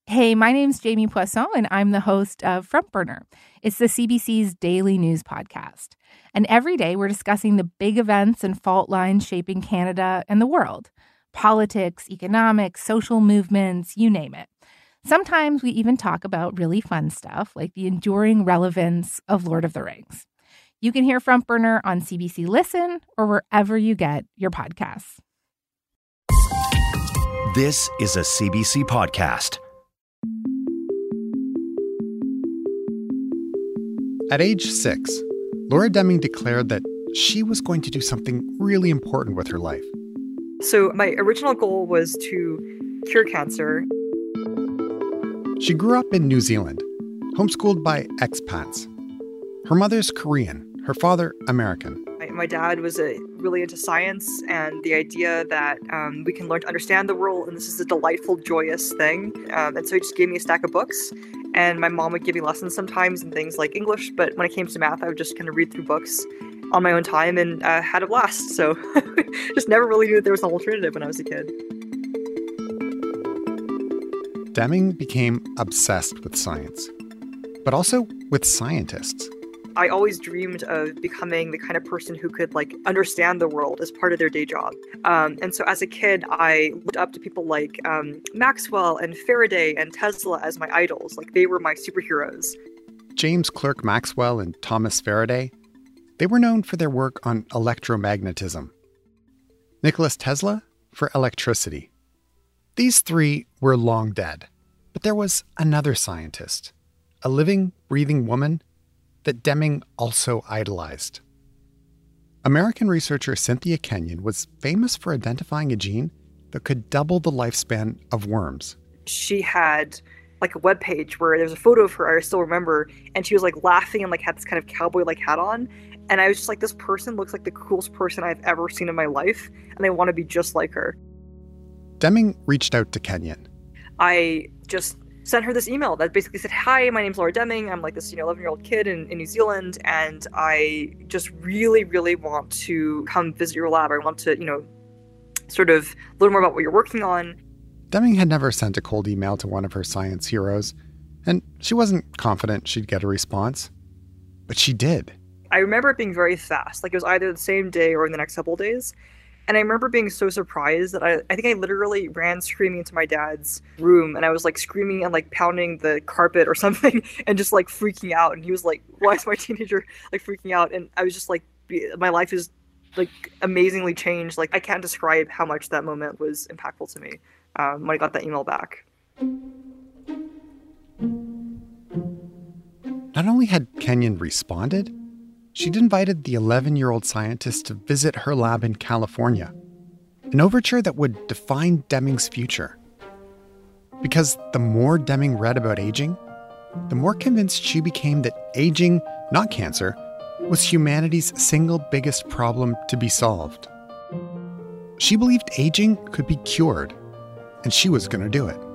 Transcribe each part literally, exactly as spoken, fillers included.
Hey, my name's Jamie Poisson, and I'm the host of Front Burner. It's the C B C's daily news podcast. And every day we're discussing the big events and fault lines shaping Canada and the world. Politics, economics, social movements, you name it. Sometimes we even talk about really fun stuff like the enduring relevance of Lord of the Rings. You can hear Front Burner on C B C Listen or wherever you get your podcasts. This is a C B C podcast. At age six, Laura Deming declared that she was going to do something really important with her life. So my original goal was to cure cancer. She grew up in New Zealand, homeschooled by expats. Her mother's Korean, her father American. My, my dad was a, really into science and the idea that um, we can learn to understand the world, and this is a delightful, joyous thing. Um, and so he just gave me a stack of books. And my mom would give me lessons sometimes in things like English, but when it came to math, I would just kind of read through books on my own time and uh, had a blast. So just never really knew that there was an alternative when I was a kid. Deming became obsessed with science, but also with scientists. I always dreamed of becoming the kind of person who could like understand the world as part of their day job. Um, and so as a kid, I looked up to people like um, Maxwell and Faraday and Tesla as my idols. Like they were my superheroes. James Clerk Maxwell and Thomas Faraday, they were known for their work on electromagnetism. Nikola Tesla for electricity. These three were long dead, but there was another scientist, a living, breathing woman that Deming also idolized. American researcher Cynthia Kenyon was famous for identifying a gene that could double the lifespan of worms. She had like a webpage where there's a photo of her, I still remember, and she was like laughing and like had this kind of cowboy-like hat on. And I was just like, this person looks like the coolest person I've ever seen in my life, and I want to be just like her. Deming reached out to Kenyon. I just sent her this email that basically said, hi, my name's Laura Deming. I'm like this, you know, eleven-year-old kid in, in New Zealand, and I just really, really want to come visit your lab. I want to, you know, sort of learn more about what you're working on. Deming had never sent a cold email to one of her science heroes, and she wasn't confident she'd get a response. But she did. I remember it being very fast. Like it was either the same day or in the next couple of days. And I remember being so surprised that I, I think I literally ran screaming into my dad's room, and I was like screaming and like pounding the carpet or something and just like freaking out. And he was like, why is my teenager like freaking out? And I was just like, my life is like amazingly changed. Like I can't describe how much that moment was impactful to me um, when I got that email back. Not only had Kenyon responded, she'd invited the eleven-year-old scientist to visit her lab in California, an overture that would define Deming's future. Because the more Deming read about aging, the more convinced she became that aging, not cancer, was humanity's single biggest problem to be solved. She believed aging could be cured, and she was going to do it.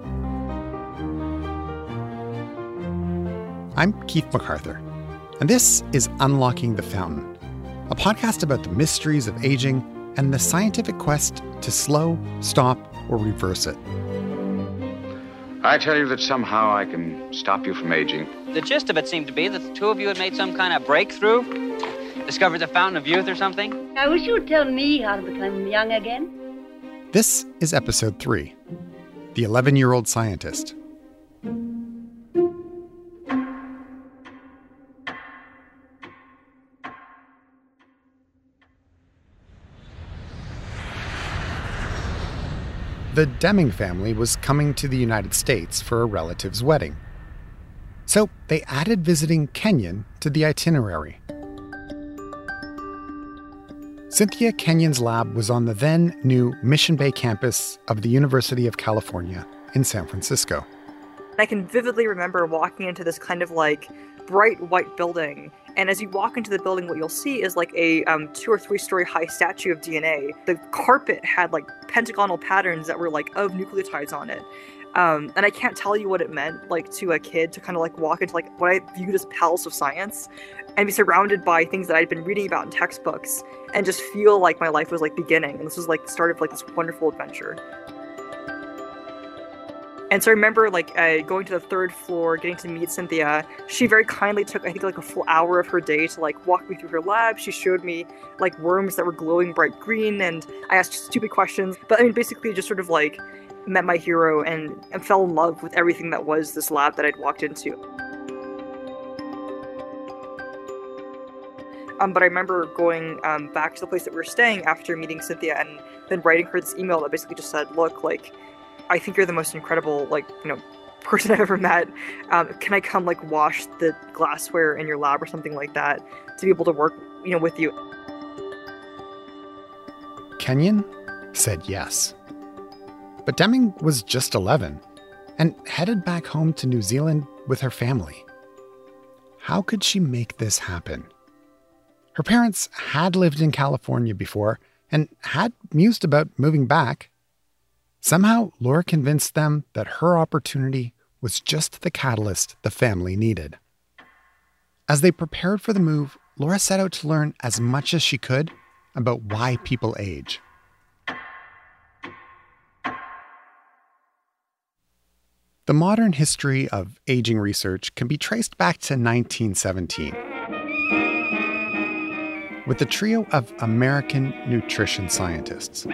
I'm Keith MacArthur. And this is Unlocking the Fountain, a podcast about the mysteries of aging and the scientific quest to slow, stop, or reverse it. I tell you that somehow I can stop you from aging. The gist of it seemed to be that the two of you had made some kind of breakthrough, discovered the fountain of youth or something. I wish you would tell me how to become young again. This is episode three, The eleven-Year-Old Scientist. The Deming family was coming to the United States for a relative's wedding. So they added visiting Kenyon to the itinerary. Cynthia Kenyon's lab was on the then new Mission Bay campus of the University of California in San Francisco. I can vividly remember walking into this kind of like bright white building. And as you walk into the building, what you'll see is like a um, two or three story high statue of D N A. The carpet had like pentagonal patterns that were like of nucleotides on it. Um, and I can't tell you what it meant like to a kid to kind of like walk into like what I viewed as palace of science and be surrounded by things that I'd been reading about in textbooks and just feel like my life was like beginning. And this was like the start of like this wonderful adventure. And so I remember like uh, going to the third floor, getting to meet Cynthia. She very kindly took, I think, like a full hour of her day to like walk me through her lab. She showed me like worms that were glowing bright green, and I asked stupid questions. But I mean, basically just sort of like met my hero and, and fell in love with everything that was this lab that I'd walked into. Um, but I remember going um, back to the place that we were staying after meeting Cynthia and then writing her this email that basically just said, look, like, I think you're the most incredible, like, you know, person I've ever met. Um, can I come, like, wash the glassware in your lab or something like that to be able to work, you know, with you? Kenyon said yes. But Deming was just eleven and headed back home to New Zealand with her family. How could she make this happen? Her parents had lived in California before and had mused about moving back. Somehow, Laura convinced them that her opportunity was just the catalyst the family needed. As they prepared for the move, Laura set out to learn as much as she could about why people age. The modern history of aging research can be traced back to nineteen seventeen. With a trio of American nutrition scientists.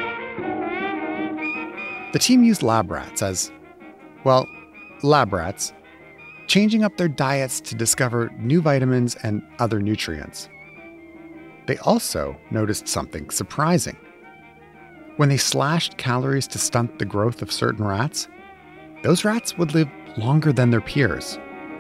The team used lab rats as, well, lab rats, changing up their diets to discover new vitamins and other nutrients. They also noticed something surprising. When they slashed calories to stunt the growth of certain rats, those rats would live longer than their peers.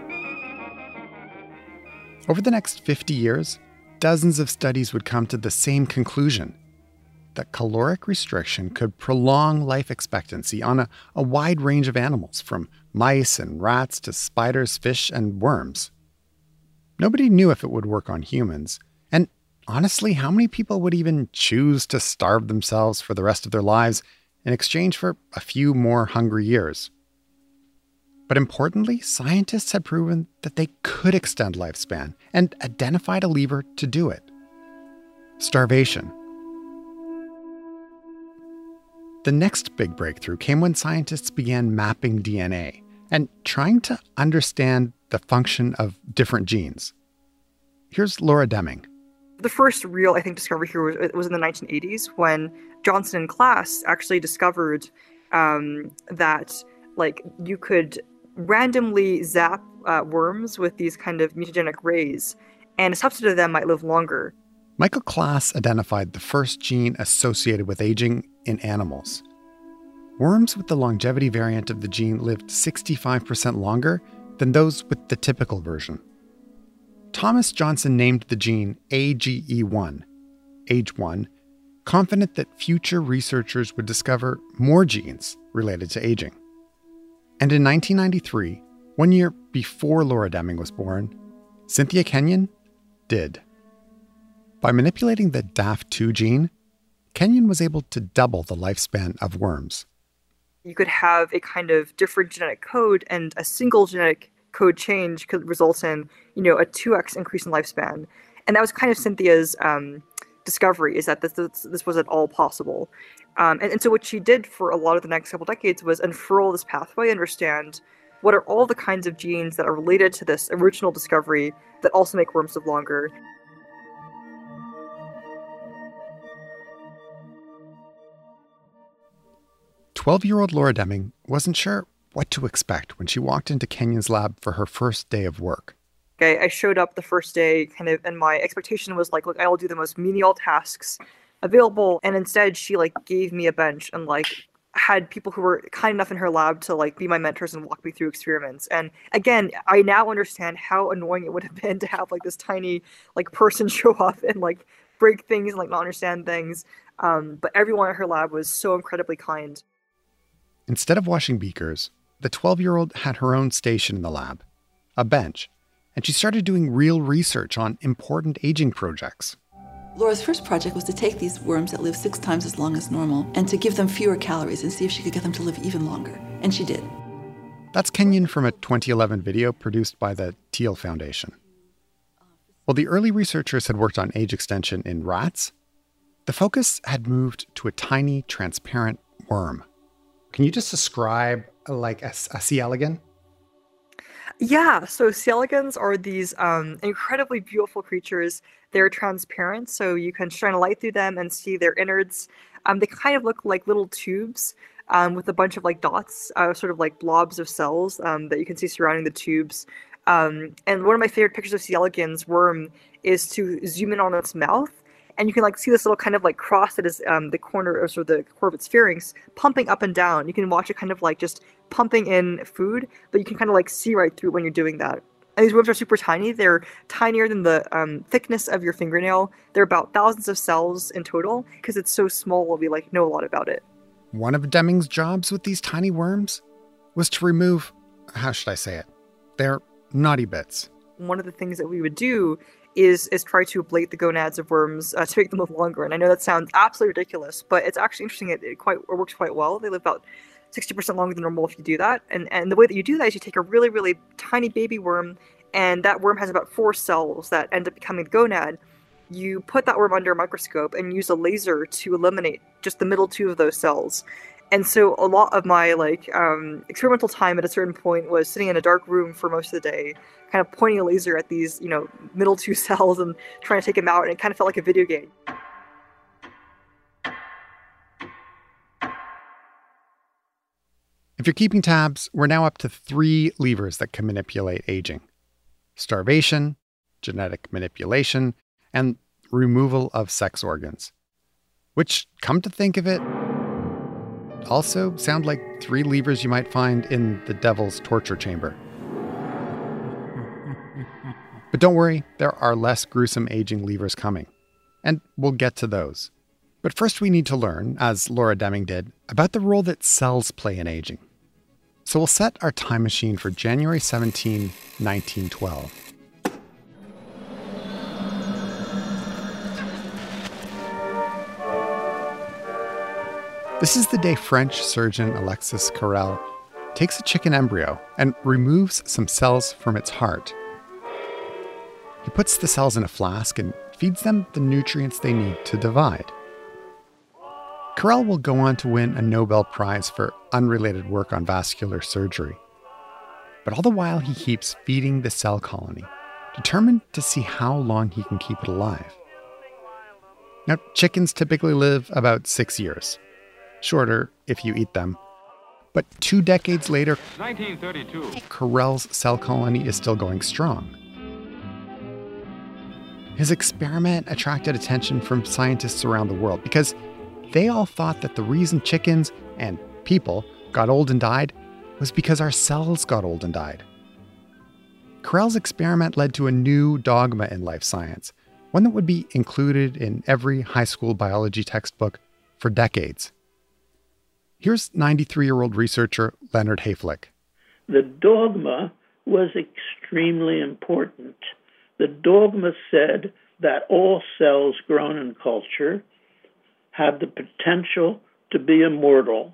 Over the next fifty years, dozens of studies would come to the same conclusion, that caloric restriction could prolong life expectancy on a, a wide range of animals, from mice and rats to spiders, fish, and worms. Nobody knew if it would work on humans, and honestly, how many people would even choose to starve themselves for the rest of their lives in exchange for a few more hungry years? But importantly, scientists had proven that they could extend lifespan and identified a lever to do it: starvation. The next big breakthrough came when scientists began mapping D N A and trying to understand the function of different genes. Here's Laura Deming. The first real, I think, discovery here was, was in the nineteen eighties when Johnson and Class actually discovered um, that, like, you could randomly zap uh, worms with these kind of mutagenic rays, and a subset of them might live longer. Michael Class identified the first gene associated with aging in animals. Worms with the longevity variant of the gene lived sixty-five percent longer than those with the typical version. Thomas Johnson named the gene A G E one, age one, confident that future researchers would discover more genes related to aging. And in nineteen ninety-three, one year before Laura Deming was born, Cynthia Kenyon did. By manipulating the D A F two gene, Kenyon was able to double the lifespan of worms. You could have a kind of different genetic code, and a single genetic code change could result in, you know, a two x increase in lifespan. And that was kind of Cynthia's um, discovery, is that this, this, this was at all possible. Um, and, and so what she did for a lot of the next couple decades was unfurl this pathway, understand what are all the kinds of genes that are related to this original discovery that also make worms live longer. twelve-year-old Laura Deming wasn't sure what to expect when she walked into Kenyon's lab for her first day of work. I, I showed up the first day kind of, and my expectation was like, look, I'll do the most menial tasks available. And instead she like gave me a bench and like had people who were kind enough in her lab to like be my mentors and walk me through experiments. And again, I now understand how annoying it would have been to have like this tiny like person show up and like break things and like not understand things. Um, but everyone in her lab was so incredibly kind. Instead of washing beakers, the twelve-year-old had her own station in the lab, a bench, and she started doing real research on important aging projects. Laura's first project was to take these worms that live six times as long as normal and to give them fewer calories and see if she could get them to live even longer. And she did. That's Kenyon from a twenty eleven video produced by the Thiel Foundation. While the early researchers had worked on age extension in rats, the focus had moved to a tiny, transparent worm. Can you just describe like a, a C. elegans? Yeah, so C. elegans are these um, incredibly beautiful creatures. They're transparent, so you can shine a light through them and see their innards. Um, they kind of look like little tubes um, with a bunch of like dots, uh, sort of like blobs of cells um, that you can see surrounding the tubes. Um, and one of my favorite pictures of C. elegans worm is to zoom in on its mouth, and you can like see this little kind of like cross that is um, the corner or sort of the core of its pharynx pumping up and down. You can watch it kind of like just pumping in food, but you can kind of like see right through when you're doing that. And these worms are super tiny. They're tinier than the um, thickness of your fingernail. They're about thousands of cells in total. Because it's so small, we like know a lot about it. One of Deming's jobs with these tiny worms was to remove, how should I say it, their naughty bits. One of the things that we would do is is try to ablate the gonads of worms uh, to make them live longer. And I know that sounds absolutely ridiculous, but it's actually interesting. It, it quite it works quite well. They live about sixty percent longer than normal if you do that. And and the way that you do that is you take a really, really tiny baby worm, and that worm has about four cells that end up becoming the gonad. You put that worm under a microscope and use a laser to eliminate just the middle two of those cells. And so a lot of my like um, experimental time at a certain point was sitting in a dark room for most of the day, kind of pointing a laser at these, you know, middle two cells and trying to take them out. And it kind of felt like a video game. If you're keeping tabs, we're now up to three levers that can manipulate aging: starvation, genetic manipulation, and removal of sex organs. Which, come to think of it, also sound like three levers you might find in the devil's torture chamber. But don't worry, there are less gruesome aging levers coming, and we'll get to those. But first we need to learn, as Laura Deming did, about the role that cells play in aging. So we'll set our time machine for January seventeenth, nineteen twelve. This is the day French surgeon Alexis Carrel takes a chicken embryo and removes some cells from its heart. He puts the cells in a flask and feeds them the nutrients they need to divide. Carrel will go on to win a Nobel Prize for unrelated work on vascular surgery. But all the while he keeps feeding the cell colony, determined to see how long he can keep it alive. Now, chickens typically live about six years. Shorter if you eat them. But two decades later, nineteen thirty-two. Carrel's cell colony is still going strong. His experiment attracted attention from scientists around the world because they all thought that the reason chickens and people got old and died was because our cells got old and died. Carrel's experiment led to a new dogma in life science, one that would be included in every high school biology textbook for decades. Here's ninety-three-year-old researcher Leonard Hayflick. The dogma was extremely important. The dogma said that all cells grown in culture have the potential to be immortal.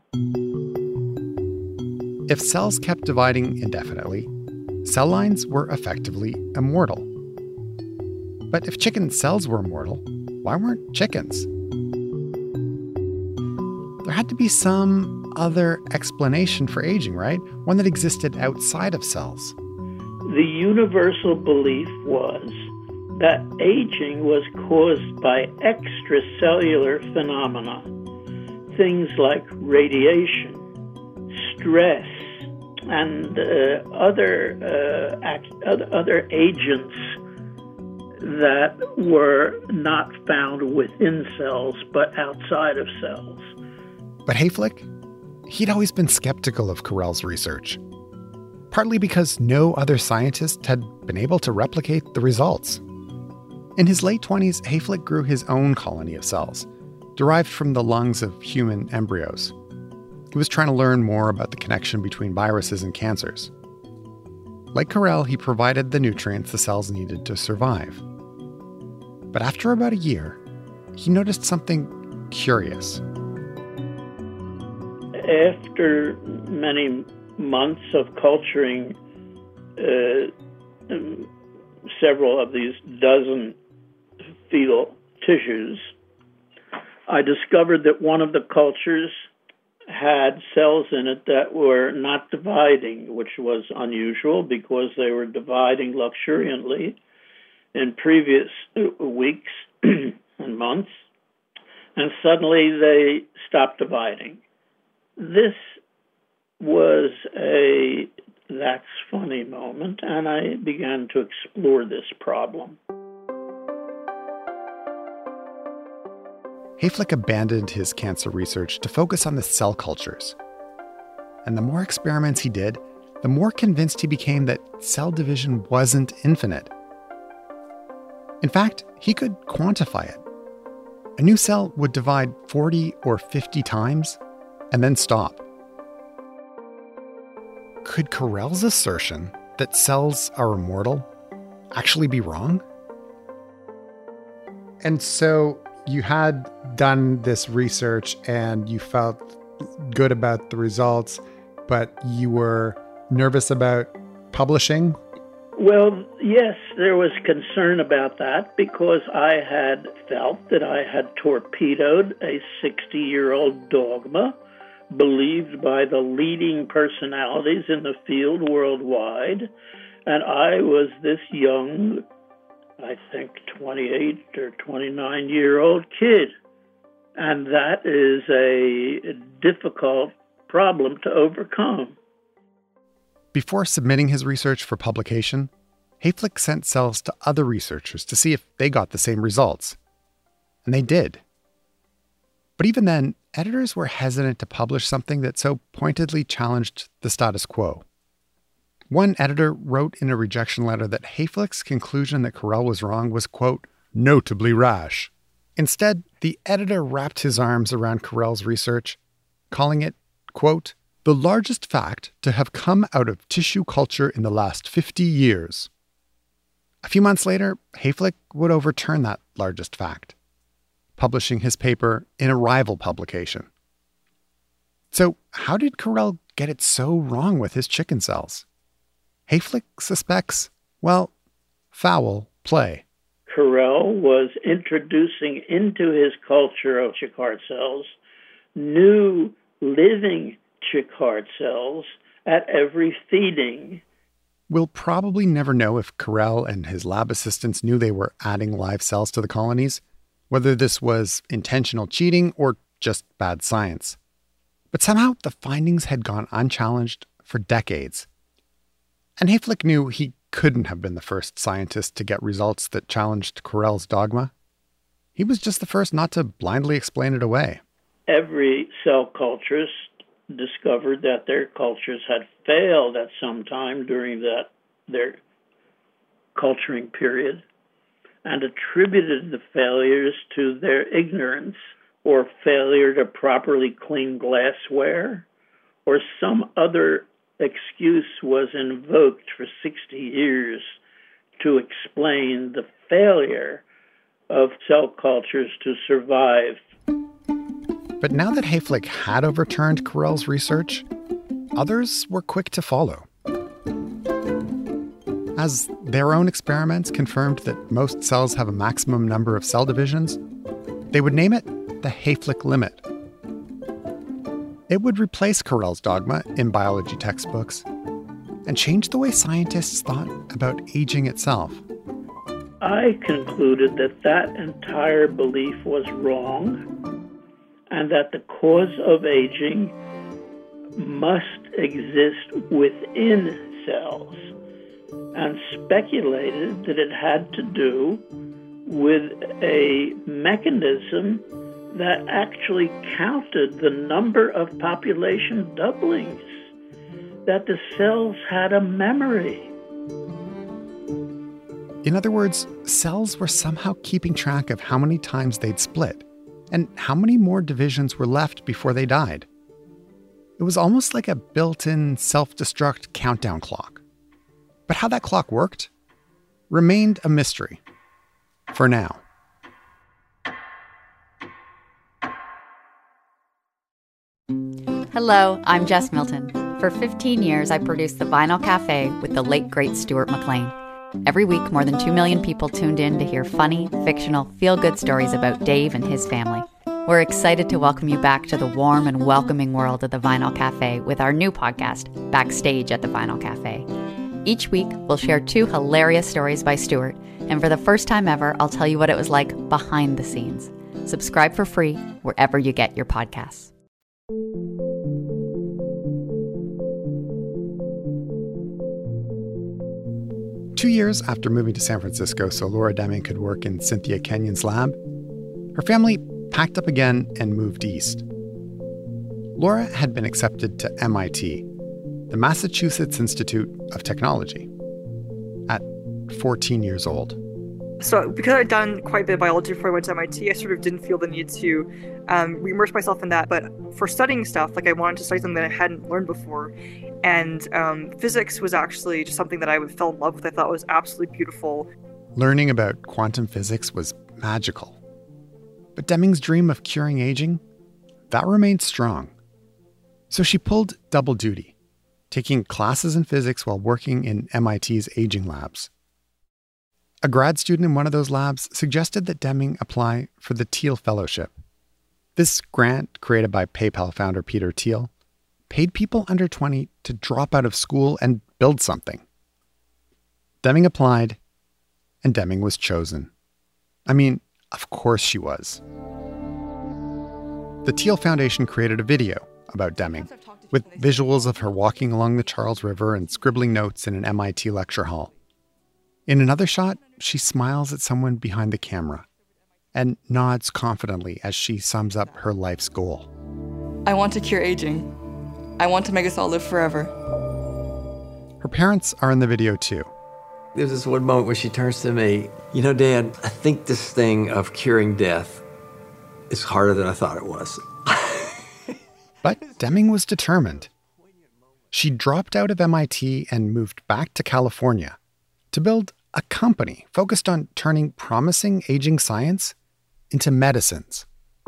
If cells kept dividing indefinitely, cell lines were effectively immortal. But if chicken cells were immortal, why weren't chickens? There had to be some other explanation for aging, right? One that existed outside of cells. The universal belief was that aging was caused by extracellular phenomena, things like radiation, stress, and uh, other, uh, act- other agents that were not found within cells but outside of cells. But Hayflick, he'd always been skeptical of Carrel's research, partly because no other scientist had been able to replicate the results. In his late twenties, Hayflick grew his own colony of cells, derived from the lungs of human embryos. He was trying to learn more about the connection between viruses and cancers. Like Carrel, he provided the nutrients the cells needed to survive. But after about a year, he noticed something curious. After many months of culturing uh, several of these dozen fetal tissues, I discovered that one of the cultures had cells in it that were not dividing, which was unusual because they were dividing luxuriantly in previous weeks and months, and suddenly they stopped dividing. This was a that's funny moment, and I began to explore this problem. Hayflick abandoned his cancer research to focus on the cell cultures. And the more experiments he did, the more convinced he became that cell division wasn't infinite. In fact, he could quantify it. A new cell would divide forty or fifty times and then stop. Could Carrel's assertion that cells are immortal actually be wrong? And so you had done this research and you felt good about the results, but you were nervous about publishing? Well, yes, there was concern about that because I had felt that I had torpedoed a sixty-year-old dogma believed by the leading personalities in the field worldwide, and I was this young, I think twenty-eight or twenty-nine-year-old kid, and that is a difficult problem to overcome. Before submitting his research for publication, Hayflick sent cells to other researchers to see if they got the same results. And they did. But even then, editors were hesitant to publish something that so pointedly challenged the status quo. One editor wrote in a rejection letter that Hayflick's conclusion that Carrel was wrong was, quote, notably rash. Instead, the editor wrapped his arms around Carrel's research, calling it, quote, the largest fact to have come out of tissue culture in the last fifty years. A few months later, Hayflick would overturn that largest fact, publishing his paper in a rival publication. So how did Carrel get it so wrong with his chicken cells? Hayflick suspects, well, foul play. Carrel was introducing into his culture of chick heart cells new living chick heart cells at every feeding. We'll probably never know if Carrel and his lab assistants knew they were adding live cells to the colonies, whether this was intentional cheating or just bad science. But somehow the findings had gone unchallenged for decades. And Hayflick knew he couldn't have been the first scientist to get results that challenged Carrel's dogma. He was just the first not to blindly explain it away. Every cell culturist discovered that their cultures had failed at some time during that their culturing period and attributed the failures to their ignorance or failure to properly clean glassware, or some other excuse was invoked for sixty years to explain the failure of cell cultures to survive. But now that Hayflick had overturned Carrel's research, others were quick to follow. As their own experiments confirmed that most cells have a maximum number of cell divisions, they would name it the Hayflick limit. It would replace Carrel's dogma in biology textbooks and change the way scientists thought about aging itself. I concluded that that entire belief was wrong, and that the cause of aging must exist within cells, and speculated that it had to do with a mechanism that actually counted the number of population doublings, that the cells had a memory. In other words, cells were somehow keeping track of how many times they'd split and how many more divisions were left before they died. It was almost like a built-in self-destruct countdown clock. But how that clock worked remained a mystery. For now. Hello, I'm Jess Milton. For fifteen years, I produced The Vinyl Cafe with the late, great Stuart McLean. Every week, more than two million people tuned in to hear funny, fictional, feel-good stories about Dave and his family. We're excited to welcome you back to the warm and welcoming world of the Vinyl Cafe with our new podcast, Backstage at the Vinyl Cafe. Each week, we'll share two hilarious stories by Stuart, and for the first time ever, I'll tell you what it was like behind the scenes. Subscribe for free wherever you get your podcasts. Two years after moving to San Francisco so Laura Deming could work in Cynthia Kenyon's lab, her family packed up again and moved east. Laura had been accepted to M I T, the Massachusetts Institute of Technology, at fourteen years old. So because I'd done quite a bit of biology before I went to M I T, I sort of didn't feel the need to um, immerse myself in that. But for studying stuff, like I wanted to study something that I hadn't learned before. And um, physics was actually just something that I fell in love with. I thought was absolutely beautiful. Learning about quantum physics was magical. But Deming's dream of curing aging, that remained strong. So she pulled double duty, taking classes in physics while working in M I T's aging labs. A grad student in one of those labs suggested that Deming apply for the Thiel Fellowship. This grant, created by PayPal founder Peter Thiel, paid people under twenty to drop out of school and build something. Deming applied, and Deming was chosen. I mean, of course she was. The Thiel Foundation created a video about Deming, with visuals of her walking along the Charles River and scribbling notes in an M I T lecture hall. In another shot, she smiles at someone behind the camera and nods confidently as she sums up her life's goal. I want to cure aging. I want to make us all live forever. Her parents are in the video too. There's this one moment where she turns to me, you know, Dad, I think this thing of curing death is harder than I thought it was. But Deming was determined. She dropped out of M I T and moved back to California to build a company focused on turning promising aging science into medicines.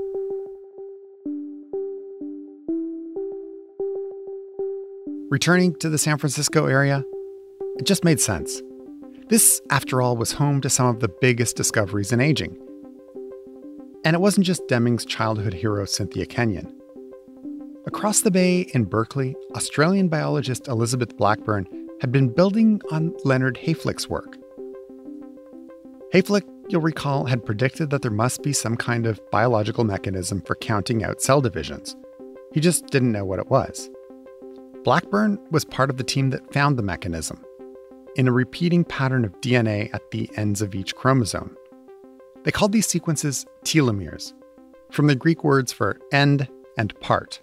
Returning to the San Francisco area, it just made sense. This, after all, was home to some of the biggest discoveries in aging. And it wasn't just Deming's childhood hero, Cynthia Kenyon. Across the bay in Berkeley, Australian biologist Elizabeth Blackburn had been building on Leonard Hayflick's work. Hayflick, you'll recall, had predicted that there must be some kind of biological mechanism for counting out cell divisions. He just didn't know what it was. Blackburn was part of the team that found the mechanism, in a repeating pattern of D N A at the ends of each chromosome. They called these sequences telomeres, from the Greek words for end and part.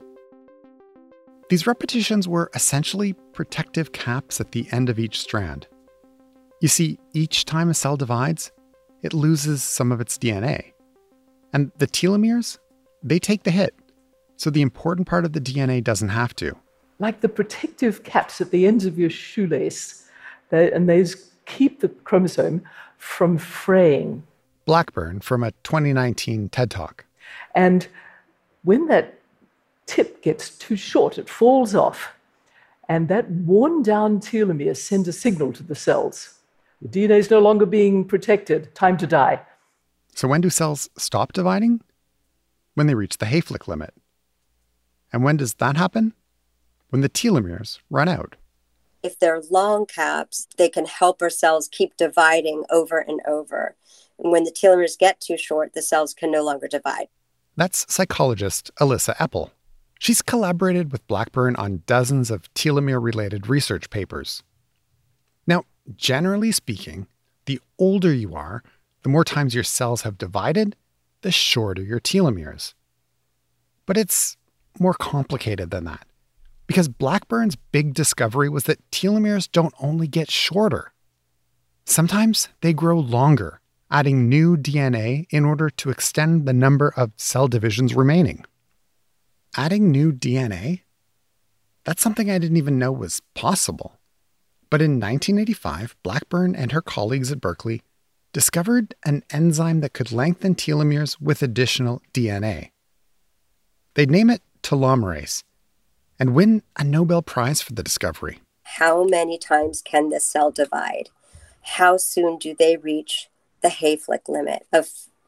These repetitions were essentially protective caps at the end of each strand. You see, each time a cell divides, it loses some of its D N A. And the telomeres, they take the hit, so the important part of the D N A doesn't have to. Like the protective caps at the ends of your shoelace, they, and those keep the chromosome from fraying. Blackburn from a twenty nineteen TED Talk. And when that tip gets too short, it falls off, and that worn-down telomere sends a signal to the cells. The D N A is no longer being protected. Time to die. So when do cells stop dividing? When they reach the Hayflick limit. And when does that happen? When the telomeres run out. If they're long caps, they can help our cells keep dividing over and over. And when the telomeres get too short, the cells can no longer divide. That's psychologist Alyssa Epple. She's collaborated with Blackburn on dozens of telomere-related research papers. Now, generally speaking, the older you are, the more times your cells have divided, the shorter your telomeres. But it's more complicated than that, because Blackburn's big discovery was that telomeres don't only get shorter. Sometimes they grow longer, adding new D N A in order to extend the number of cell divisions remaining. Adding new D N A? That's something I didn't even know was possible. But in nineteen eighty-five, Blackburn and her colleagues at Berkeley discovered an enzyme that could lengthen telomeres with additional D N A. They'd name it telomerase and win a Nobel Prize for the discovery. How many times can this cell divide? How soon do they reach the Hayflick limit of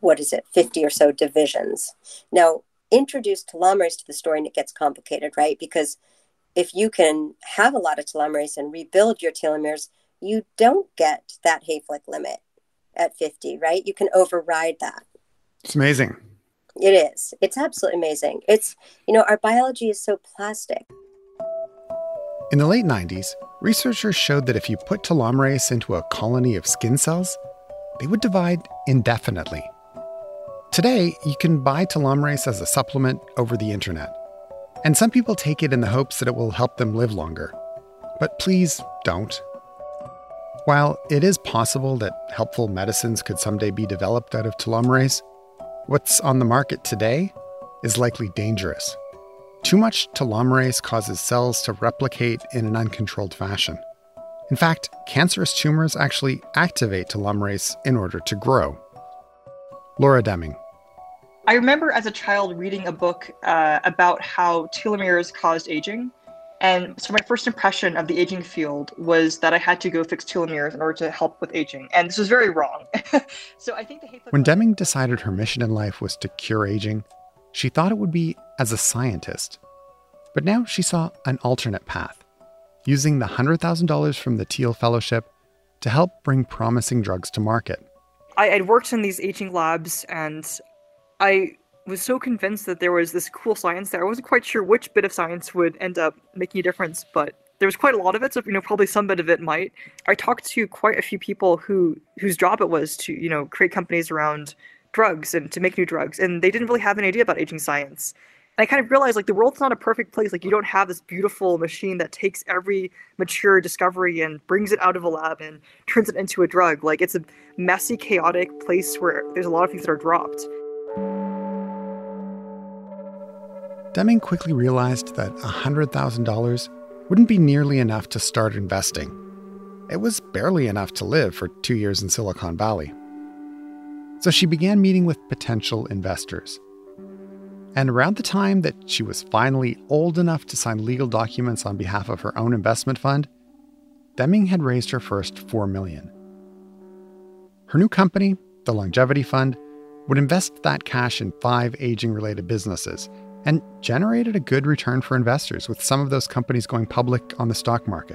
what is it, fifty or so divisions. Now, introduce telomerase to the story and it gets complicated, right? Because if you can have a lot of telomerase and rebuild your telomeres, you don't get that Hayflick limit at fifty, right? You can override that. It's amazing. It is. It's absolutely amazing. It's, you know, our biology is so plastic. In the late nineties, researchers showed that if you put telomerase into a colony of skin cells, they would divide indefinitely. Today, you can buy telomerase as a supplement over the internet. And some people take it in the hopes that it will help them live longer. But please don't. While it is possible that helpful medicines could someday be developed out of telomerase, what's on the market today is likely dangerous. Too much telomerase causes cells to replicate in an uncontrolled fashion. In fact, cancerous tumors actually activate telomerase in order to grow. Laura Deming. I remember as a child reading a book uh, about how telomeres caused aging. And so my first impression of the aging field was that I had to go fix telomeres in order to help with aging. And this was very wrong. So I think the Hayflick When Deming decided her mission in life was to cure aging, she thought it would be as a scientist. But now she saw an alternate path, using the one hundred thousand dollars from the Thiel Fellowship to help bring promising drugs to market. I had worked in these aging labs, and I was so convinced that there was this cool science there. I wasn't quite sure which bit of science would end up making a difference, but there was quite a lot of it, so you know, probably some bit of it might. I talked to quite a few people who whose job it was to, you know, create companies around drugs and to make new drugs, and they didn't really have any idea about aging science. And I kind of realized, like, the world's not a perfect place. Like, you don't have this beautiful machine that takes every mature discovery and brings it out of a lab and turns it into a drug. Like, it's a messy, chaotic place where there's a lot of things that are dropped. Deming quickly realized that one hundred thousand dollars wouldn't be nearly enough to start investing. It was barely enough to live for two years in Silicon Valley. So she began meeting with potential investors. And around the time that she was finally old enough to sign legal documents on behalf of her own investment fund, Deming had raised her first four million dollars. Her new company, the Longevity Fund, would invest that cash in five aging-related businesses and generated a good return for investors, with some of those companies going public on the stock market.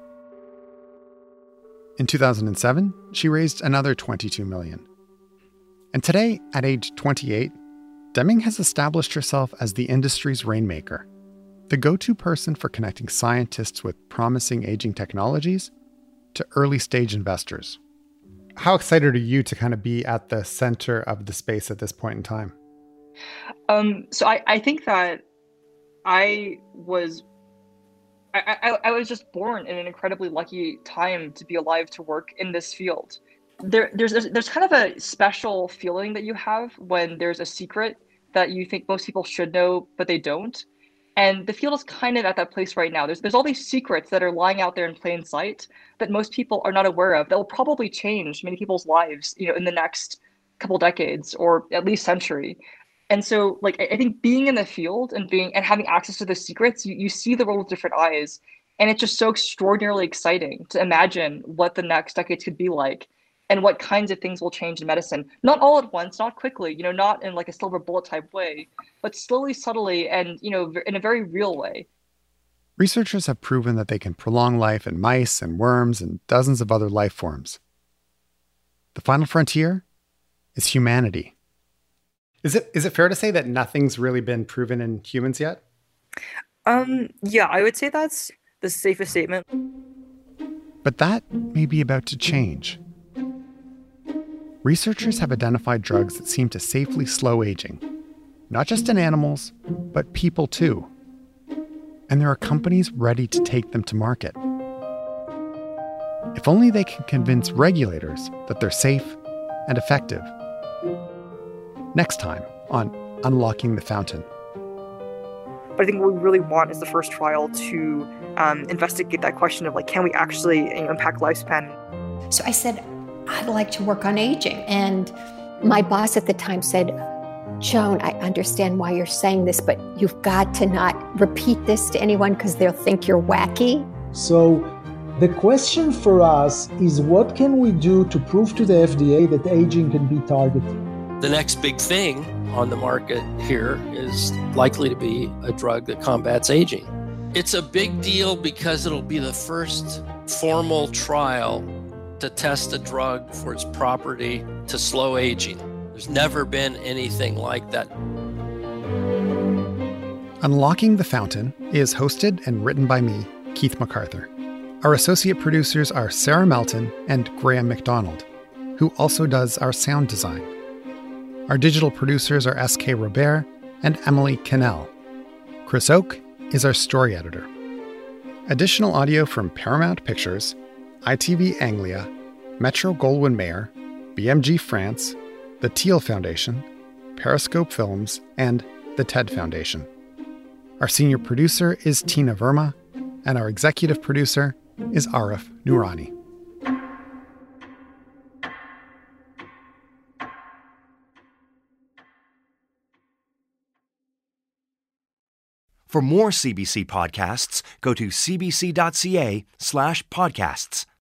In two thousand seven, she raised another twenty-two million dollars. And today, at age twenty-eight, Deming has established herself as the industry's rainmaker, the go-to person for connecting scientists with promising aging technologies to early-stage investors. How excited are you to kind of be at the center of the space at this point in time? Um, so I, I think that I was, I, I, I was just born in an incredibly lucky time to be alive to work in this field. There, there's, there's, there's kind of a special feeling that you have when there's a secret that you think most people should know, but they don't. And the field is kind of at that place right now. There's, there's all these secrets that are lying out there in plain sight that most people are not aware of, that will probably change many people's lives, you know, in the next couple decades or at least century. And so, like, I think being in the field and being and having access to the secrets, you, you see the world with different eyes. And it's just so extraordinarily exciting to imagine what the next decades could be like and what kinds of things will change in medicine. Not all at once, not quickly, you know, not in like a silver bullet type way, but slowly, subtly, and, you know, in a very real way. Researchers have proven that they can prolong life in mice and worms and dozens of other life forms. The final frontier is humanity. Is it is it fair to say that nothing's really been proven in humans yet? Um, yeah, I would say that's the safest statement. But that may be about to change. Researchers have identified drugs that seem to safely slow aging, not just in animals, but people too. And there are companies ready to take them to market. If only they can convince regulators that they're safe and effective. Next time on Unlocking the Fountain. But I think what we really want is the first trial to um, investigate that question of, like, can we actually, you know, impact lifespan? So I said, I'd like to work on aging. And my boss at the time said, Joan, I understand why you're saying this, but you've got to not repeat this to anyone because they'll think you're wacky. So the question for us is, what can we do to prove to the F D A that aging can be targeted? The next big thing on the market here is likely to be a drug that combats aging. It's a big deal because it'll be the first formal trial to test a drug for its property to slow aging. There's never been anything like that. Unlocking the Fountain is hosted and written by me, Keith MacArthur. Our associate producers are Sarah Melton and Graham McDonald, who also does our sound design. Our digital producers are S K Robert and Emily Cannell. Chris Oak is our story editor. Additional audio from Paramount Pictures, I T V Anglia, Metro-Goldwyn-Mayer, B M G France, the Thiel Foundation, Periscope Films, and the TED Foundation. Our senior producer is Tina Verma, and our executive producer is Arif Noorani. For more C B C podcasts, go to cbc.ca slash podcasts.